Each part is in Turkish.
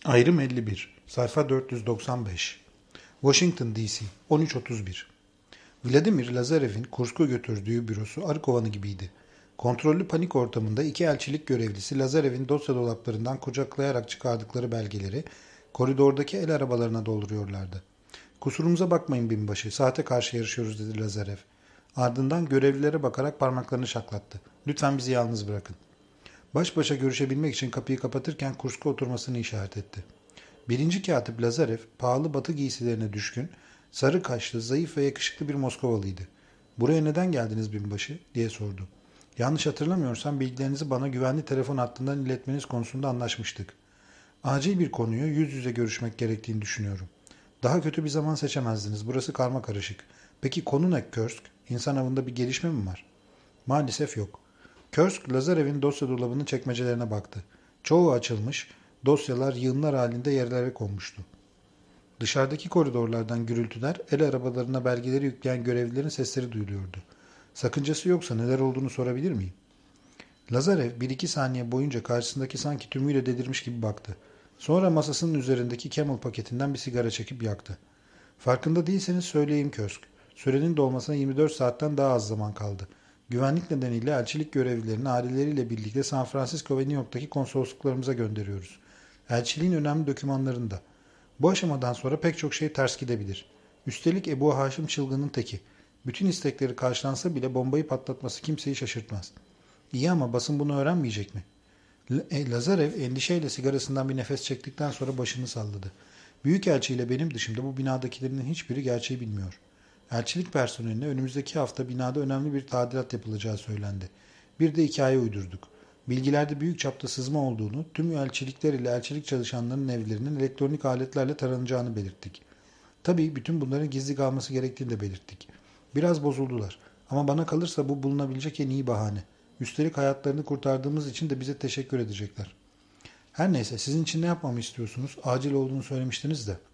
Ayrım 51. Sayfa 495. Washington DC 13.31. Vladimir Lazarev'in Kursk'a götürdüğü bürosu arı kovanı gibiydi. Kontrollü panik ortamında iki elçilik görevlisi Lazarev'in dosya dolaplarından kucaklayarak çıkardıkları belgeleri koridordaki el arabalarına dolduruyorlardı. "Kusurumuza bakmayın binbaşı, saate karşı yarışıyoruz," dedi Lazarev. Ardından görevlilere bakarak parmaklarını şaklattı. "Lütfen bizi yalnız bırakın." Baş başa görüşebilmek için kapıyı kapatırken Kursk'a oturmasını işaret etti. Birinci katip Lazarev, pahalı batı giysilerine düşkün, sarı kaşlı, zayıf ve yakışıklı bir Moskovalıydı. "Buraya neden geldiniz binbaşı?" diye sordu. "Yanlış hatırlamıyorsam bilgilerinizi bana güvenli telefon hattından iletmeniz konusunda anlaşmıştık. Acil bir konuyu yüz yüze görüşmek gerektiğini düşünüyorum." "Daha kötü bir zaman seçemezdiniz. Burası karmakarışık." "Peki konu ne Körsk? İnsan avında bir gelişme mi var?" "Maalesef yok." Körsk, Lazarev'in dosya dolabının çekmecelerine baktı. Çoğu açılmış, dosyalar yığınlar halinde yerlere konmuştu. Dışarıdaki koridorlardan gürültüler, el arabalarına belgeleri yükleyen görevlilerin sesleri duyuluyordu. "Sakıncası yoksa neler olduğunu sorabilir miyim?" Lazarev bir iki saniye boyunca karşısındaki sanki tümüyle delirmiş gibi baktı. Sonra masasının üzerindeki Camel paketinden bir sigara çekip yaktı. "Farkında değilseniz söyleyeyim Körsk. Sürenin dolmasına 24 saatten daha az zaman kaldı. Güvenlik nedeniyle elçilik görevlilerini aileleriyle birlikte San Francisco ve New York'taki konsolosluklarımıza gönderiyoruz. Elçiliğin önemli dokümanlarını da. Bu aşamadan sonra pek çok şey ters gidebilir. Üstelik Ebu Haşim çılgının teki. Bütün istekleri karşılansa bile bombayı patlatması kimseyi şaşırtmaz. İyi ama basın bunu öğrenmeyecek mi?" Lazarev endişeyle sigarasından bir nefes çektikten sonra başını salladı. "Büyükelçi ile benim dışında bu binadakilerin hiçbiri gerçeği bilmiyor. Elçilik personeline önümüzdeki hafta binada önemli bir tadilat yapılacağı söylendi. Bir de hikaye uydurduk. Bilgilerde büyük çapta sızma olduğunu, tüm elçilikler ile elçilik çalışanlarının evlerinin elektronik aletlerle taranacağını belirttik. Tabii bütün bunların gizli kalması gerektiğini de belirttik. Biraz bozuldular. Ama bana kalırsa bu bulunabilecek en iyi bahane. Üstelik hayatlarını kurtardığımız için de bize teşekkür edecekler. Her neyse, sizin için ne yapmamı istiyorsunuz? Acil olduğunu söylemiştiniz de."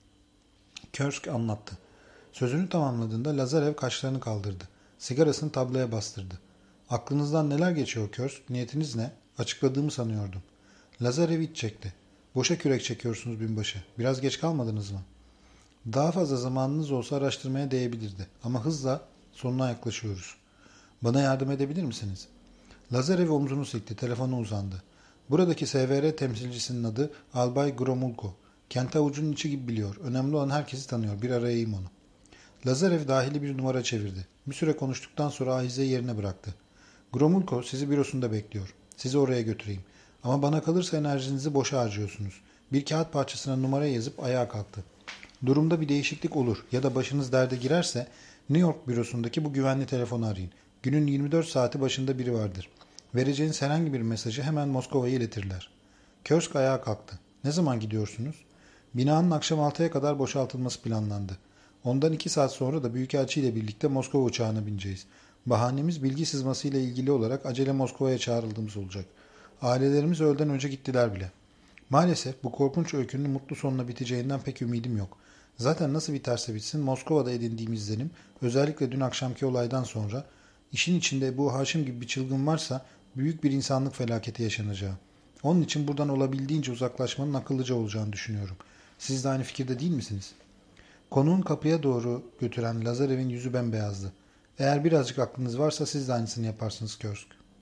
Körsk anlattı. Sözünü tamamladığında Lazarev kaşlarını kaldırdı. Sigarasını tabloya bastırdı. "Aklınızdan neler geçiyor Körsk? Niyetiniz ne?" "Açıkladığımı sanıyordum." Lazarev iç çekti. "Boşa kürek çekiyorsunuz binbaşı. Biraz geç kalmadınız mı?" "Daha fazla zamanınız olsa araştırmaya değebilirdi. Ama hızla sonuna yaklaşıyoruz." "Bana yardım edebilir misiniz?" Lazarev omzunu silkti. Telefona uzandı. "Buradaki SVR temsilcisinin adı Albay Gromulko. Kenti avucunun içi gibi biliyor. Önemli olan herkesi tanıyor. Bir arayayım onu." Lazarev dahili bir numara çevirdi. Bir süre konuştuktan sonra ahizeyi yerine bıraktı. "Gromulko sizi bürosunda bekliyor. Sizi oraya götüreyim. Ama bana kalırsa enerjinizi boşa harcıyorsunuz." Bir kağıt parçasına numara yazıp ayağa kalktı. "Durumda bir değişiklik olur ya da başınız derde girerse New York bürosundaki bu güvenli telefonu arayın. Günün 24 saati başında biri vardır. Vereceğiniz herhangi bir mesajı hemen Moskova'ya iletirler." Körsk ayağa kalktı. "Ne zaman gidiyorsunuz?" "Binanın akşam 6'ya kadar boşaltılması planlandı. Ondan 2 saat sonra da Büyükelçi ile birlikte Moskova uçağına bineceğiz. Bahanemiz bilgi sızması ile ilgili olarak acele Moskova'ya çağrıldığımız olacak. Ailelerimiz öğleden önce gittiler bile. Maalesef bu korkunç öykünün mutlu sonuna biteceğinden pek ümidim yok. Zaten nasıl biterse bitsin Moskova'da edindiğim izlenim, özellikle dün akşamki olaydan sonra, işin içinde bu Haşim gibi bir çılgın varsa büyük bir insanlık felaketi yaşanacağı. Onun için buradan olabildiğince uzaklaşmanın akıllıca olacağını düşünüyorum. Siz de aynı fikirde değil misiniz?" Konuğun kapıya doğru götüren Lazarev'in yüzü bembeyazdı. "Eğer birazcık aklınız varsa siz de aynısını yaparsınız Körsk."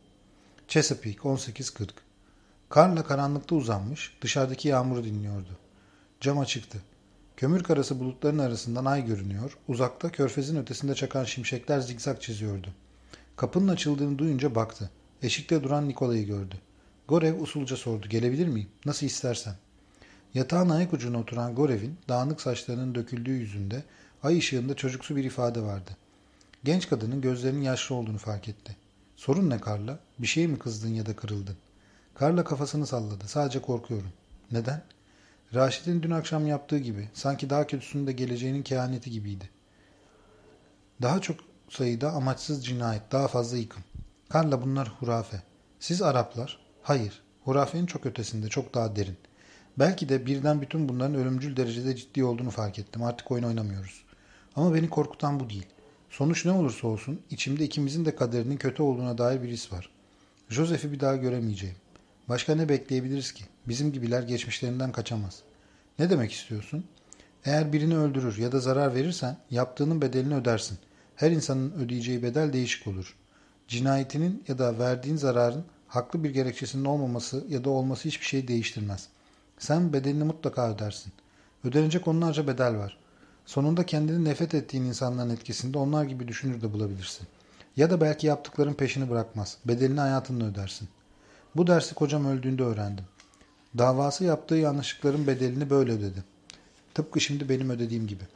Chesapeake 18:40. Karla karanlıkta uzanmış, dışarıdaki yağmuru dinliyordu. Cam açıktı. Kömür karası bulutların arasından ay görünüyor, uzakta körfezin ötesinde çakan şimşekler zigzag çiziyordu. Kapının açıldığını duyunca baktı. Eşikte duran Nikola'yı gördü. Gorev usulca sordu. "Gelebilir miyim?" "Nasıl istersen." Yatağın ayak ucuna oturan Gorev'in dağınık saçlarının döküldüğü yüzünde ay ışığında çocuksu bir ifade vardı. Genç kadının gözlerinin yaşlı olduğunu fark etti. "Sorun ne Karla? Bir şeye mi kızdın ya da kırıldın?" Karla kafasını salladı. "Sadece korkuyorum." "Neden?" "Raşit'in dün akşam yaptığı gibi. Sanki daha kötüsünün de geleceğinin kehaneti gibiydi. Daha çok sayıda amaçsız cinayet, daha fazla yıkım." "Karla bunlar hurafe." "Siz Araplar?" "Hayır. Hurafenin çok ötesinde, çok daha derin. Belki de birden bütün bunların ölümcül derecede ciddi olduğunu fark ettim. Artık oyun oynamıyoruz. Ama beni korkutan bu değil. Sonuç ne olursa olsun içimde ikimizin de kaderinin kötü olduğuna dair bir his var. Joseph'i bir daha göremeyeceğim. Başka ne bekleyebiliriz ki? Bizim gibiler geçmişlerinden kaçamaz. Ne demek istiyorsun? Eğer birini öldürür ya da zarar verirsen yaptığının bedelini ödersin. Her insanın ödeyeceği bedel değişik olur. Cinayetinin ya da verdiğin zararın haklı bir gerekçesinin olmaması ya da olması hiçbir şeyi değiştirmez. Sen bedelini mutlaka ödersin. Ödenecek onlarca bedel var. Sonunda kendini nefret ettiğin insanların etkisinde onlar gibi düşünür de bulabilirsin. Ya da belki yaptıkların peşini bırakmaz. Bedelini hayatınla ödersin. Bu dersi kocam öldüğünde öğrendim. Davası yaptığı yanlışlıkların bedelini böyle ödedi. Tıpkı şimdi benim ödediğim gibi.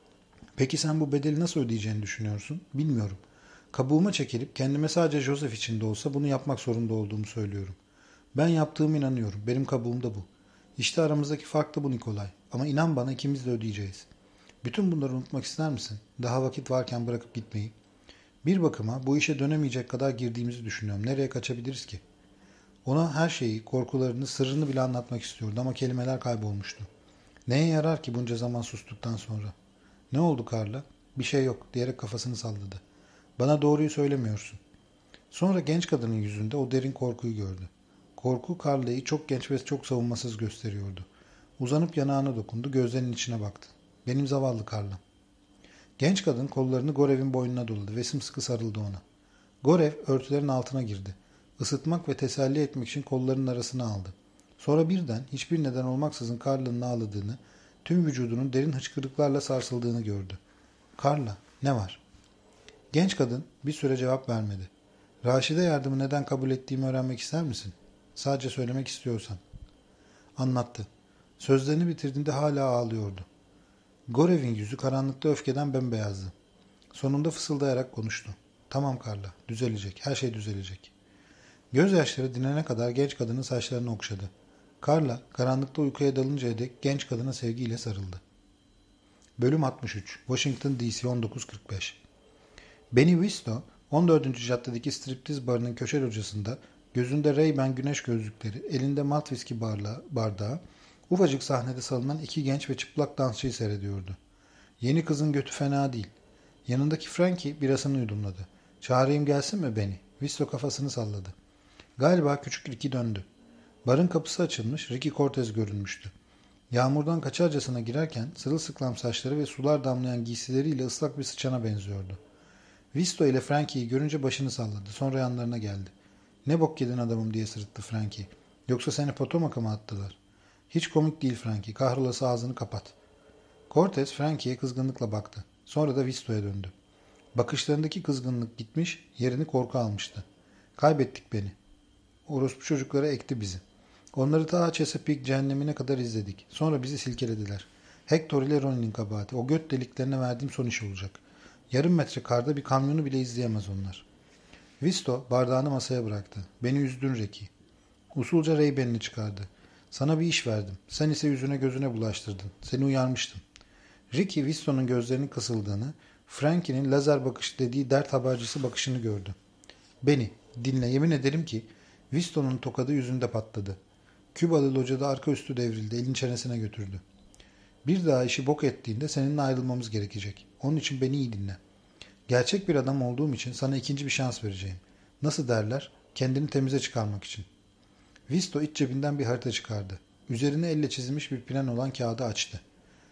Peki sen bu bedeli nasıl ödeyeceğini düşünüyorsun? Bilmiyorum. Kabuğuma çekilip kendime sadece Joseph için de olsa bunu yapmak zorunda olduğumu söylüyorum. Ben yaptığıma inanıyorum. Benim kabuğumda bu. İşte aramızdaki fark da bu Nikolay. Ama inan bana ikimiz de ödeyeceğiz. Bütün bunları unutmak ister misin? Daha vakit varken bırakıp gitmeyi. Bir bakıma bu işe dönemeyecek kadar girdiğimizi düşünüyorum. Nereye kaçabiliriz ki? Ona her şeyi, korkularını, sırrını bile anlatmak istiyordu ama kelimeler kaybolmuştu. Neye yarar ki bunca zaman sustuktan sonra? Ne oldu Karla? Bir şey yok diyerek kafasını salladı. Bana doğruyu söylemiyorsun. Sonra genç kadının yüzünde o derin korkuyu gördü. Korku Karla'yı çok genç ve çok savunmasız gösteriyordu. Uzanıp yanağına dokundu, gözlerinin içine baktı. Benim zavallı Karla. Genç kadın kollarını Gorev'in boynuna doladı ve sımsıkı sarıldı ona. Gorev örtülerin altına girdi. Isıtmak ve teselli etmek için kollarının arasına aldı. Sonra birden hiçbir neden olmaksızın Karla'nın ağladığını, tüm vücudunun derin hıçkırıklarla sarsıldığını gördü. Karla, ne var? Genç kadın bir süre cevap vermedi. Raşide yardımı neden kabul ettiğimi öğrenmek ister misin? Sadece söylemek istiyorsan. Anlattı. Sözlerini bitirdiğinde hala ağlıyordu. Gorev'in yüzü karanlıkta öfkeden bembeyazdı. Sonunda fısıldayarak konuştu. Tamam Karla, düzelecek, her şey düzelecek. Gözyaşları dinene kadar genç kadının saçlarını okşadı. Karla, karanlıkta uykuya dalıncaya dek genç kadına sevgiyle sarıldı. Bölüm 63 Washington DC 1945 Benny Wisto, 14. caddedeki striptiz barının köşe locasında, gözünde Ray-Ban güneş gözlükleri, elinde malt viski bardağı, ufacık sahnede salınan iki genç ve çıplak dansçıyı seyrediyordu. Yeni kızın götü fena değil. Yanındaki Frankie birasını yudumladı. Çağırayım gelsin mi Benny? Wisto kafasını salladı. Galiba küçük Ricky döndü. Barın kapısı açılmış, Ricky Cortez görünmüştü. Yağmurdan kaçarcasına girerken sırılsıklam saçları ve sular damlayan giysileriyle ıslak bir sıçana benziyordu. Visto ile Frankie'yi görünce başını salladı. Sonra yanlarına geldi. Ne bok yedin adamım diye sırıttı Frankie. Yoksa seni Potomac'a mı attılar? Hiç komik değil Frankie. Kahrolası ağzını kapat. Cortez Frankie'ye kızgınlıkla baktı. Sonra da Visto'ya döndü. Bakışlarındaki kızgınlık gitmiş, yerini korku almıştı. Kaybettik beni. Orospu çocuklara ekti bizi. Onları ta Chesapeake cehennemine kadar izledik. Sonra bizi silkelediler. Hector ile Ronnie'nin kabahati. O göt deliklerine verdiğim son iş olacak. Yarım metre karda bir kamyonu bile izleyemez onlar. Visto bardağını masaya bıraktı. Beni üzdün Ricky. Usulca Ray-Ban'ini çıkardı. Sana bir iş verdim. Sen ise yüzüne gözüne bulaştırdın. Seni uyarmıştım. Ricky Visto'nun gözlerinin kısıldığını, Frankie'nin lazer bakış dediği dert habercisi bakışını gördü. Beni, dinle yemin ederim ki Visto'nun tokadı yüzünde patladı. Kübalı locada arka üstü devrildi, elin çenesine götürdü. Bir daha işi bok ettiğinde seninle ayrılmamız gerekecek. Onun için beni iyi dinle. Gerçek bir adam olduğum için sana ikinci bir şans vereceğim. Nasıl derler? Kendini temize çıkarmak için. Visto iç cebinden bir harita çıkardı. Üzerine elle çizilmiş bir plan olan kağıdı açtı.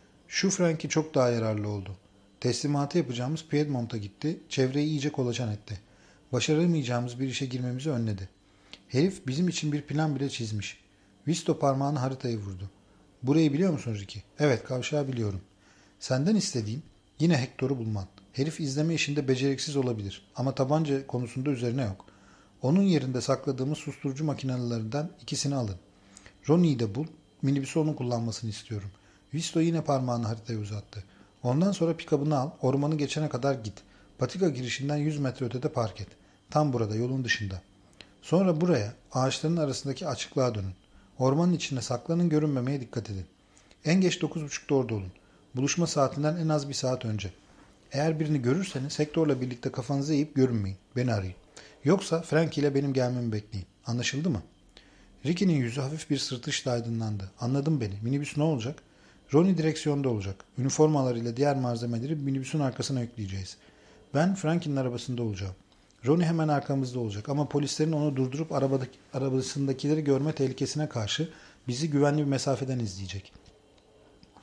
Şu Frankie çok daha yararlı oldu. Teslimatı yapacağımız Piedmont'a gitti, çevreyi iyice kolaçan etti. Başaramayacağımız bir işe girmemizi önledi. Herif bizim için bir plan bile çizmiş. Visto parmağını haritaya vurdu. Burayı biliyor musun Ricky? Evet, kavşağı biliyorum. Senden istediğim yine Hector'u bulman. Herif izleme işinde beceriksiz olabilir ama tabanca konusunda üzerine yok. Onun yerinde sakladığımız susturucu makinelerinden ikisini alın. Ronnie'yi de bul, minibüsü onun kullanmasını istiyorum. Visto yine parmağını haritaya uzattı. Ondan sonra pikabını al, ormanı geçene kadar git. Patika girişinden 100 metre ötede park et. Tam burada, yolun dışında. Sonra buraya, ağaçların arasındaki açıklığa dönün. Ormanın içine saklanın, görünmemeye dikkat edin. En geç 9.30'da orada olun. Buluşma saatinden en az bir saat önce. Eğer birini görürseniz Hector'la birlikte kafanızı eğip görünmeyin. Beni arayın. Yoksa Frankie ile benim gelmemi bekleyin. Anlaşıldı mı? Ricky'nin yüzü hafif bir sırtışla aydınlandı. Anladın beni. Minibüs ne olacak? Ronnie direksiyonda olacak. Üniformalarıyla diğer malzemeleri minibüsün arkasına yükleyeceğiz. Ben Frankie'nin arabasında olacağım. Ronnie hemen arkamızda olacak ama polislerin onu durdurup arabasındakileri görme tehlikesine karşı bizi güvenli bir mesafeden izleyecek.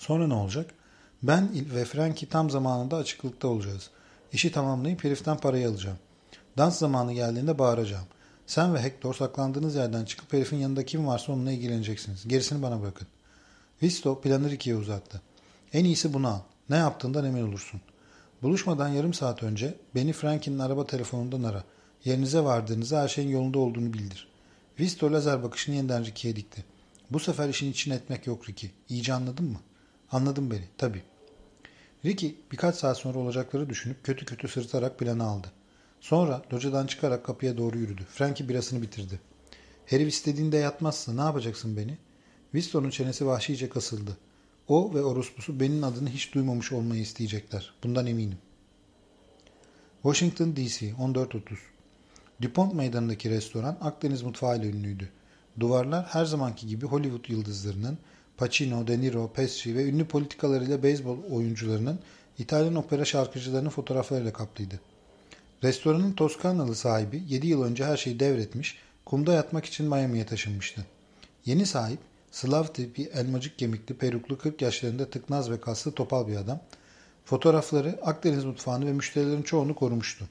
Sonra ne olacak? Ben ve Frankie tam zamanında açıklıkta olacağız. İşi tamamlayıp heriften parayı alacağım. Dans zamanı geldiğinde bağıracağım. Sen ve Hector saklandığınız yerden çıkıp herifin yanında kim varsa onunla ilgileneceksiniz. Gerisini bana bırakın. Visto planı Ricky'ye uzattı. En iyisi bunu al. Ne yaptığından emin olursun. Buluşmadan yarım saat önce beni Frankie'nin araba telefonundan ara. Yerinize vardığınızda her şeyin yolunda olduğunu bildir. Visto lazer bakışını yeniden Ricky'ye dikti. Bu sefer işin içine etmek yok Ricky. İyice anladın mı? Anladım beni. Tabii. Ricky birkaç saat sonra olacakları düşünüp kötü kötü sırıtarak planı aldı. Sonra locadan çıkarak kapıya doğru yürüdü. Frankie birasını bitirdi. Herif istediğinde yatmazsa ne yapacaksın beni? Winston'un çenesi vahşice kasıldı. O ve orospusu benim adını hiç duymamış olmayı isteyecekler. Bundan eminim. Washington D.C. 14.30 DuPont meydanındaki restoran Akdeniz mutfağıyla ünlüydü. Duvarlar her zamanki gibi Hollywood yıldızlarının, Pacino, De Niro, Pesci ve ünlü politikalarıyla beyzbol oyuncularının, İtalyan opera şarkıcılarının fotoğraflarıyla kaplıydı. Restoranın Toskanalı sahibi 7 yıl önce her şeyi devretmiş, kumda yatmak için Miami'ye taşınmıştı. Yeni sahip, Slav tipi elmacık kemikli, peruklu, 40 yaşlarında tıknaz ve kaslı topal bir adam. Fotoğrafları Akdeniz mutfağını ve müşterilerin çoğunu korumuştu.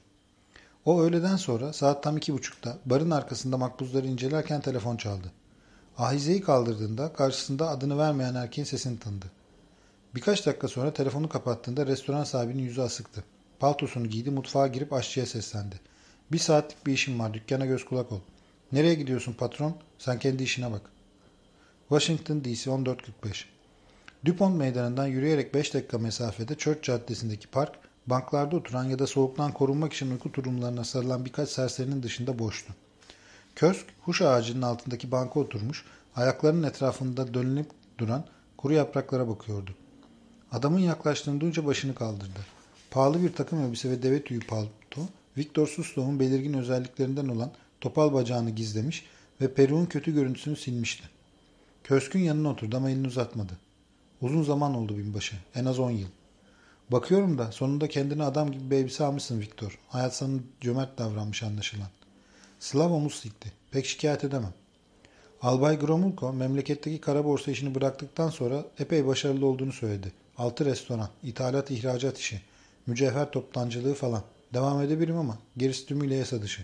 O öğleden sonra saat tam 2.30'da barın arkasında makbuzları incelerken telefon çaldı. Ahizeyi kaldırdığında karşısında adını vermeyen erkeğin sesini tanıdı. Birkaç dakika sonra telefonu kapattığında restoran sahibinin yüzü asıktı. Paltosunu giydi, mutfağa girip aşçıya seslendi. 1 saatlik bir işim var, dükkana göz kulak ol. Nereye gidiyorsun patron? Sen kendi işine bak. Washington D.C. 14.45 DuPont meydanından yürüyerek 5 dakika mesafede Church Caddesi'ndeki park, banklarda oturan ya da soğuktan korunmak için uyku tulumlarına sarılan birkaç serserinin dışında boştu. Kösk, huş ağacının altındaki banka oturmuş, ayaklarının etrafında dönülüp duran kuru yapraklara bakıyordu. Adamın yaklaştığını duyunca başını kaldırdı. Pahalı bir takım elbise ve deve tüyü palto, Victor Suslov'un belirgin özelliklerinden olan topal bacağını gizlemiş ve peruğun kötü görüntüsünü silmişti. Kösk'ün yanına oturdu ama elini uzatmadı. Uzun zaman oldu binbaşı, en az 10 yıl. Bakıyorum da sonunda kendine adam gibi bir elbise almışsın Victor. Hayat sana cömert davranmış anlaşılan. Slav omuz silkti. Pek şikayet edemem. Albay Gromulko memleketteki kara borsa işini bıraktıktan sonra epey başarılı olduğunu söyledi. 6 restoran, ithalat ihracat işi, mücevher toptancılığı falan. Devam edebilirim ama gerisi tümüyle yasa dışı.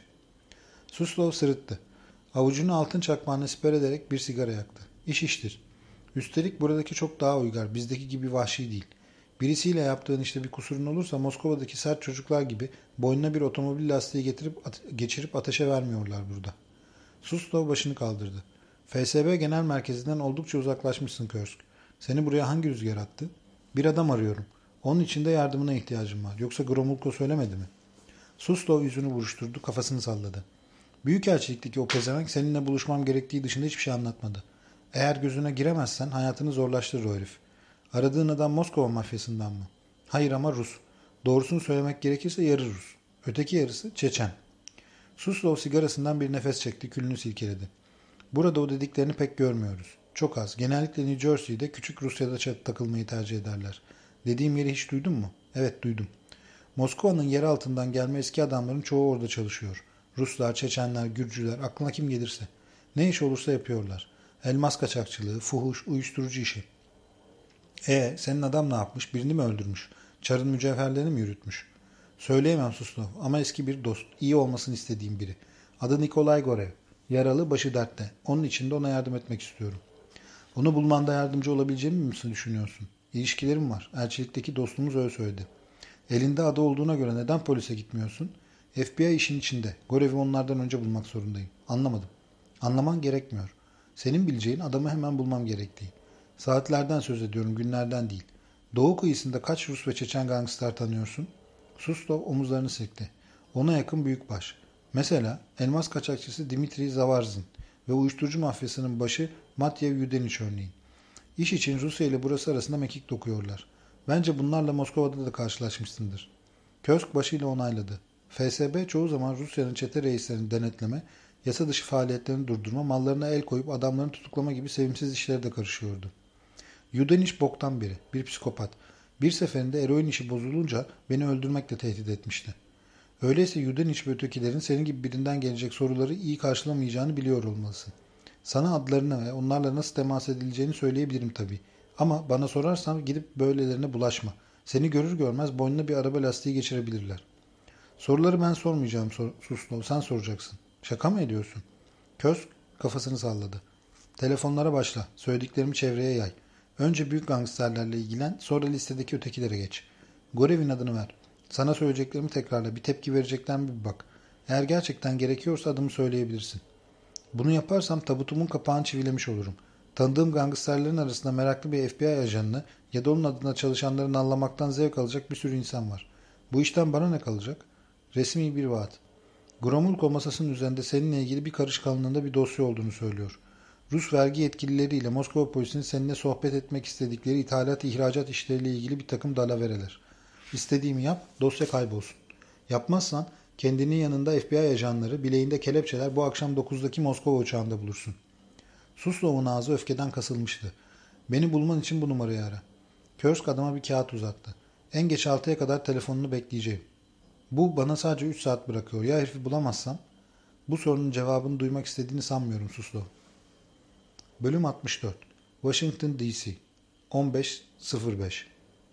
Suslov sırıttı. Avucunu altın çakmağına siper ederek bir sigara yaktı. İş iştir. Üstelik buradaki çok daha uygar, bizdeki gibi vahşi değil. Birisiyle yaptığın işte bir kusurun olursa Moskova'daki sert çocuklar gibi boynuna bir otomobil lastiği geçirip ateşe vermiyorlar burada. Suslov başını kaldırdı. FSB Genel Merkezi'nden oldukça uzaklaşmışsın Körsk. Seni buraya hangi rüzgar attı? Bir adam arıyorum. Onun için de yardımına ihtiyacım var. Yoksa Gromulko söylemedi mi? Suslov yüzünü buruşturdu, kafasını salladı. Büyükelçilikteki o pezevenk seninle buluşmam gerektiği dışında hiçbir şey anlatmadı. Eğer gözüne giremezsen hayatını zorlaştırır o herif. Aradığın adam Moskova mafyasından mı? Hayır ama Rus. Doğrusunu söylemek gerekirse yarı Rus. Öteki yarısı Çeçen. Suslov sigarasından bir nefes çekti, külünü silkeledi. Burada o dediklerini pek görmüyoruz. Çok az. Genellikle New Jersey'de küçük Rusya'da takılmayı tercih ederler. Dediğim yeri hiç duydun mu? Evet duydum. Moskova'nın yer altından gelme eski adamların çoğu orada çalışıyor. Ruslar, Çeçenler, Gürcüler, aklına kim gelirse. Ne iş olursa yapıyorlar. Elmas kaçakçılığı, fuhuş, uyuşturucu işi. Senin adam ne yapmış? Birini mi öldürmüş? Çarın mücevherlerini mi yürütmüş? Söyleyemem Suslov ama eski bir dost. İyi olmasını istediğim biri. Adı Nikolay Gorev. Yaralı, başı dertte. Onun için de ona yardım etmek istiyorum. Onu bulmanda yardımcı olabileceğimi mi düşünüyorsun? İlişkilerim var. Elçilikteki dostumuz öyle söyledi. Elinde adı olduğuna göre neden polise gitmiyorsun? FBI işin içinde. Gorev'i onlardan önce bulmak zorundayım. Anlamadım. Anlaman gerekmiyor. Senin bileceğin adamı hemen bulmam gerektiği. Saatlerden söz ediyorum, günlerden değil. Doğu kıyısında kaç Rus ve Çeçen gangster tanıyorsun? Suslov omuzlarını silkti. Ona yakın büyükbaş. Mesela elmas kaçakçısı Dimitri Zavarzin ve uyuşturucu mafyasının başı Matyev Yudeniç örneğin. İş için Rusya ile burası arasında mekik dokuyorlar. Bence bunlarla Moskova'da da karşılaşmışsındır. Kösk başıyla onayladı. FSB çoğu zaman Rusya'nın çete reislerini denetleme, yasa dışı faaliyetlerini durdurma, mallarına el koyup adamlarını tutuklama gibi sevimsiz işlere de karışıyordu. Yudeniç boktan biri, bir psikopat. Bir seferinde eroin işi bozulunca beni öldürmekle tehdit etmişti. Öyleyse Yudeniç ve ötekilerin senin gibi birinden gelecek soruları iyi karşılamayacağını biliyor olmalısın. Sana adlarını ve onlarla nasıl temas edileceğini söyleyebilirim tabii. Ama bana sorarsan gidip böylelerine bulaşma. Seni görür görmez boynuna bir araba lastiği geçirebilirler. Soruları ben sormayacağım Suslo. Sen soracaksın. Şaka mı ediyorsun? Köz kafasını salladı. Telefonlara başla. Söylediklerimi çevreye yay. Önce büyük gangsterlerle ilgilen, sonra listedeki ötekilere geç. Görevin adını ver. Sana söyleyeceklerimi tekrarla. Bir tepki verecekler mi bir bak. Eğer gerçekten gerekiyorsa adımı söyleyebilirsin. Bunu yaparsam tabutumun kapağını çivilemiş olurum. Tanıdığım gangsterlerin arasında meraklı bir FBI ajanını ya da onun adına çalışanların anlamaktan zevk alacak bir sürü insan var. Bu işten bana ne kalacak? Resmi bir vaat. Gromulko masasının üzerinde seninle ilgili bir karış kalınlığında bir dosya olduğunu söylüyor. Rus vergi yetkilileriyle Moskova polisinin seninle sohbet etmek istedikleri ithalat-ihracat işleriyle ilgili bir takım dalavereler. İstediğimi yap, dosya kaybolsun. Yapmazsan kendinin yanında FBI ajanları, bileğinde kelepçeler bu akşam 9'daki Moskova uçağında bulursun. Suslov'un ağzı öfkeden kasılmıştı. Beni bulman için bu numarayı ara. Körsk adama bir kağıt uzattı. En geç 6'ya kadar telefonunu bekleyeceğim. Bu bana sadece 3 saat bırakıyor. Ya herifi bulamazsam? Bu sorunun cevabını duymak istediğini sanmıyorum Suslov. Bölüm 64. Washington D.C. 15.05.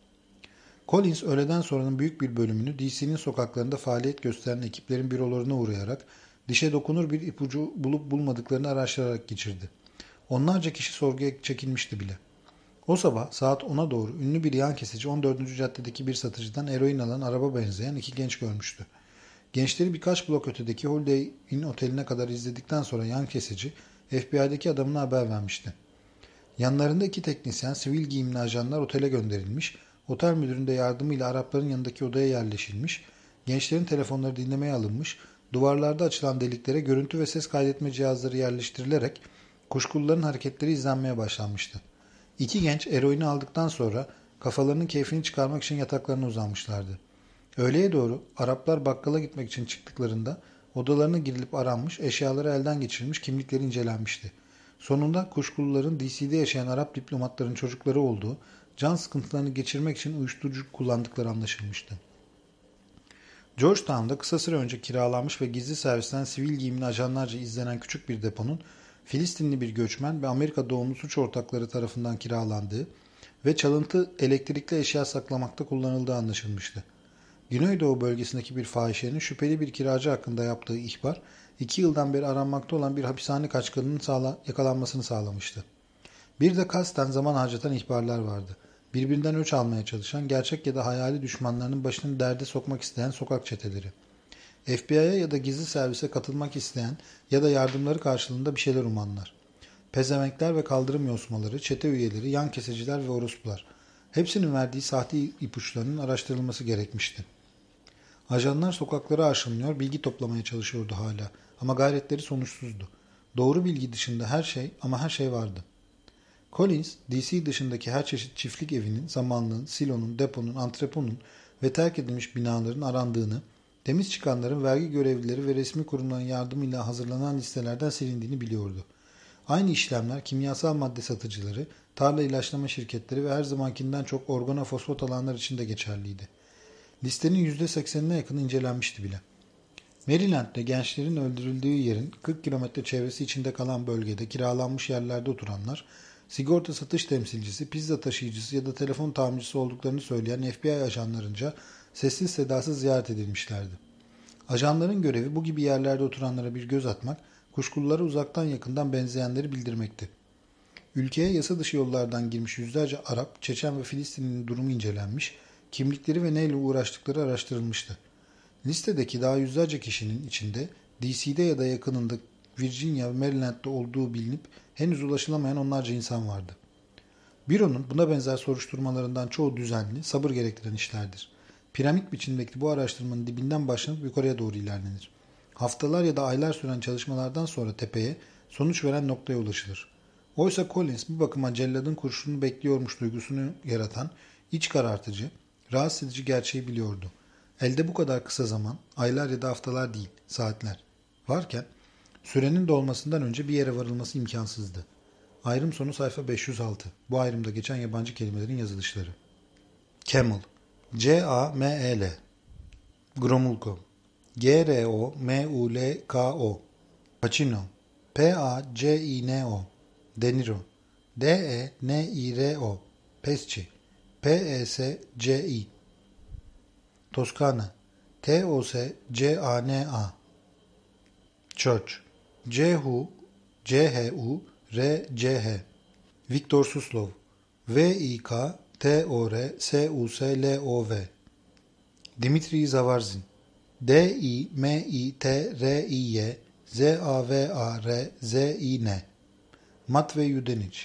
Collins öğleden sonranın büyük bir bölümünü DC'nin sokaklarında faaliyet gösteren ekiplerin bürolarına uğrayarak dişe dokunur bir ipucu bulup bulmadıklarını araştırarak geçirdi. Onlarca kişi sorguya çekilmişti bile. O sabah saat 10'a doğru ünlü bir yan kesici 14. caddedeki bir satıcıdan eroin alan araba benzeyen iki genç görmüştü. Gençleri birkaç blok ötedeki Holiday Inn oteline kadar izledikten sonra yan kesici FBI'deki adamına haber vermişti. Yanlarında iki teknisyen sivil giyimli ajanlar otele gönderilmiş, otel müdüründe yardımıyla Arapların yanındaki odaya yerleşilmiş, gençlerin telefonları dinlemeye alınmış, duvarlarda açılan deliklere görüntü ve ses kaydetme cihazları yerleştirilerek kuşkuluların hareketleri izlenmeye başlanmıştı. İki genç eroini aldıktan sonra kafalarının keyfini çıkarmak için yataklarına uzanmışlardı. Öğleye doğru Araplar bakkala gitmek için çıktıklarında odalarına girilip aranmış, eşyaları elden geçirilmiş, kimlikleri incelenmişti. Sonunda kuşkuluların DC'de yaşayan Arap diplomatların çocukları olduğu, can sıkıntılarını geçirmek için uyuşturucu kullandıkları anlaşılmıştı. Georgetown'da kısa süre önce kiralanmış ve gizli servisten sivil giyimli ajanlarca izlenen küçük bir deponun Filistinli bir göçmen ve Amerika doğumlu suç ortakları tarafından kiralandığı ve çalıntı elektrikli eşya saklamakta kullanıldığı anlaşılmıştı. Güneydoğu bölgesindeki bir fahişenin şüpheli bir kiracı hakkında yaptığı ihbar, 2 yıldan beri aranmakta olan bir hapishane kaçkınının yakalanmasını sağlamıştı. Bir de kasten zaman harcatan ihbarlar vardı. Birbirinden öç almaya çalışan, gerçek ya da hayali düşmanlarının başını derde sokmak isteyen sokak çeteleri. FBI'ye ya da gizli servise katılmak isteyen ya da yardımları karşılığında bir şeyler umanlar. Pezevenkler ve kaldırım yosmaları, çete üyeleri, yan kesiciler ve orospular. Hepsinin verdiği sahte ipuçlarının araştırılması gerekmişti. Ajanlar sokaklara aşınıyor, bilgi toplamaya çalışıyordu hala. Ama gayretleri sonuçsuzdu. Doğru bilgi dışında her şey ama her şey vardı. Collins, DC dışındaki her çeşit çiftlik evinin, samanlığın, silonun, deponun, antreponun ve terk edilmiş binaların arandığını, temiz çıkanların vergi görevlileri ve resmi kurumların yardımıyla hazırlanan listelerden silindiğini biliyordu. Aynı işlemler kimyasal madde satıcıları, tarla ilaçlama şirketleri ve her zamankinden çok organofosfat alanlar için de geçerliydi. Listenin %80'ine yakın incelenmişti bile. Maryland'de gençlerin öldürüldüğü yerin 40 kilometre çevresi içinde kalan bölgede kiralanmış yerlerde oturanlar, sigorta satış temsilcisi, pizza taşıyıcısı ya da telefon tamircisi olduklarını söyleyen FBI ajanlarınca sessiz sedasız ziyaret edilmişlerdi. Ajanların görevi bu gibi yerlerde oturanlara bir göz atmak, kuşkululara uzaktan yakından benzeyenleri bildirmekti. Ülkeye yasa dışı yollardan girmiş yüzlerce Arap, Çeçen ve Filistinli'nin durumu incelenmiş, kimlikleri ve neyle uğraştıkları araştırılmıştı. Listedeki daha yüzlerce kişinin içinde DC'de ya da yakınında Virginia ve Maryland'da olduğu bilinip henüz ulaşılamayan onlarca insan vardı. Büronun buna benzer soruşturmalarından çoğu düzenli, sabır gerektiren işlerdir. Piramit biçimdeki bu araştırmanın dibinden başlanıp yukarıya doğru ilerlenir. Haftalar ya da aylar süren çalışmalardan sonra tepeye, sonuç veren noktaya ulaşılır. Oysa Collins bir bakıma celladın kurşununu bekliyormuş duygusunu yaratan, iç karartıcı, rahatsız edici gerçeği biliyordu. Elde bu kadar kısa zaman, aylar ya da haftalar değil, saatler varken sürenin dolmasından önce bir yere varılması imkansızdı. Ayrım sonu sayfa 506. Bu ayrımda geçen yabancı kelimelerin yazılışları. Camel, C-A-M-E-L. Gromulko, G-R-O-M-U-L-K-O. Pacino, P-A-C-I-N-O. De Niro, D-E-N-I-R-O. Pesci, Pesci, Toskana, Toscana, Church, Chu, Viktor Suslov, Viktorsuslov, Dimitri Zavarzin, Dimitriy Zavarzin, Matvey Yudenic,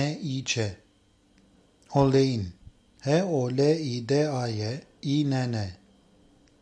Matveyudenic, Olein, Holiday, İnn,